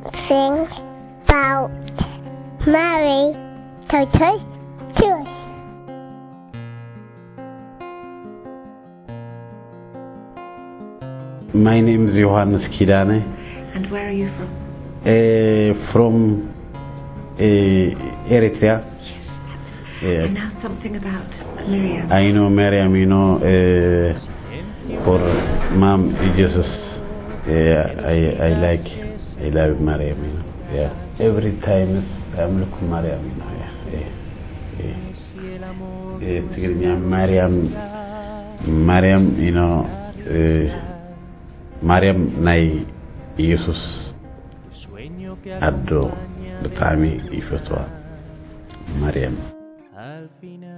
sing about Mary Toto's choice. My name is Johannes Kidane. And where are you from? From Eritrea. And now something about Miriam. I know Miriam, for Mom Jesus. I love Miriam, Every time I'm looking Miriam, Miriam, Nai Jesus. Addo, Batami, Ifotwa, Miriam.